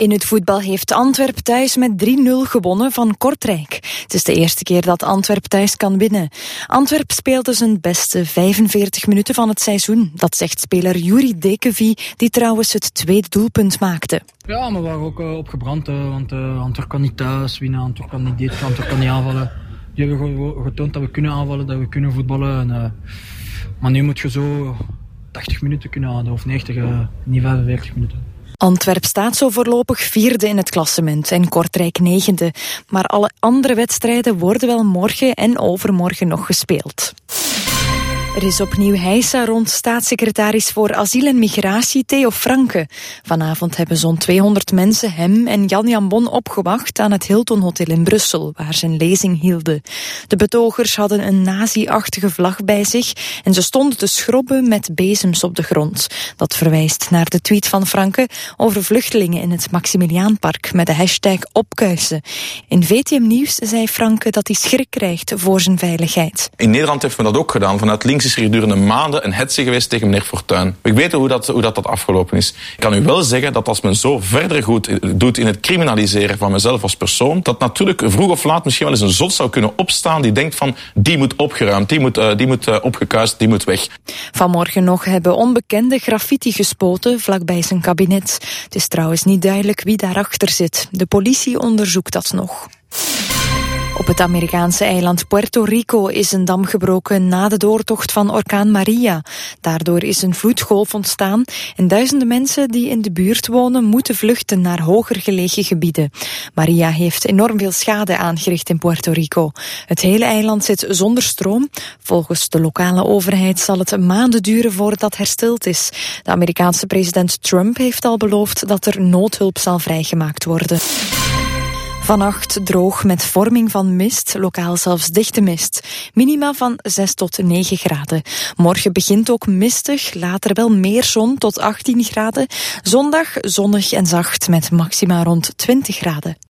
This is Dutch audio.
In het voetbal heeft Antwerp thuis met 3-0 gewonnen van Kortrijk. Het is de eerste keer dat Antwerp thuis kan winnen. Antwerp speelde zijn beste 45 minuten van het seizoen. Dat zegt speler Juri Dekevi, die trouwens het tweede doelpunt maakte. Ja, maar we waren ook opgebrand, want Antwerp kan niet thuis winnen, Antwerp kan niet dit, Antwerp kan niet aanvallen. Die hebben getoond dat we kunnen aanvallen, dat we kunnen voetballen. Maar nu moet je zo 80 minuten kunnen houden, of 90, niet 45 minuten. Antwerp staat zo voorlopig vierde in het klassement en Kortrijk negende. Maar alle andere wedstrijden worden wel morgen en overmorgen nog gespeeld. Er is opnieuw heisa rond staatssecretaris voor asiel en migratie Theo Franke. Vanavond hebben zo'n 200 mensen hem en Jan Bon opgewacht aan het Hilton Hotel in Brussel, waar ze een lezing hielden. De betogers hadden een nazi-achtige vlag bij zich en ze stonden te schrobben met bezems op de grond. Dat verwijst naar de tweet van Franke over vluchtelingen in het Maximiliaanpark met de hashtag opkuisen. In VTM Nieuws zei Franke dat hij schrik krijgt voor zijn veiligheid. In Nederland heeft men dat ook gedaan. Vanuit links is er gedurende maanden een hetze geweest tegen meneer Fortuyn. Ik weet hoe dat afgelopen is. Ik kan u wel zeggen dat als men zo verder goed doet in het criminaliseren van mezelf als persoon, dat natuurlijk vroeg of laat misschien wel eens een zot zou kunnen opstaan die denkt van, die moet opgeruimd, die moet opgekuist, die moet weg. Vanmorgen nog hebben onbekenden graffiti gespoten vlakbij zijn kabinet. Het is trouwens niet duidelijk wie daarachter zit. De politie onderzoekt dat nog. Op het Amerikaanse eiland Puerto Rico is een dam gebroken na de doortocht van orkaan Maria. Daardoor is een vloedgolf ontstaan en duizenden mensen die in de buurt wonen moeten vluchten naar hoger gelegen gebieden. Maria heeft enorm veel schade aangericht in Puerto Rico. Het hele eiland zit zonder stroom. Volgens de lokale overheid zal het maanden duren voordat het hersteld is. De Amerikaanse president Trump heeft al beloofd dat er noodhulp zal vrijgemaakt worden. Vannacht droog met vorming van mist, lokaal zelfs dichte mist. Minima van 6 tot 9 graden. Morgen begint ook mistig, later wel meer zon tot 18 graden. Zondag zonnig en zacht met maxima rond 20 graden.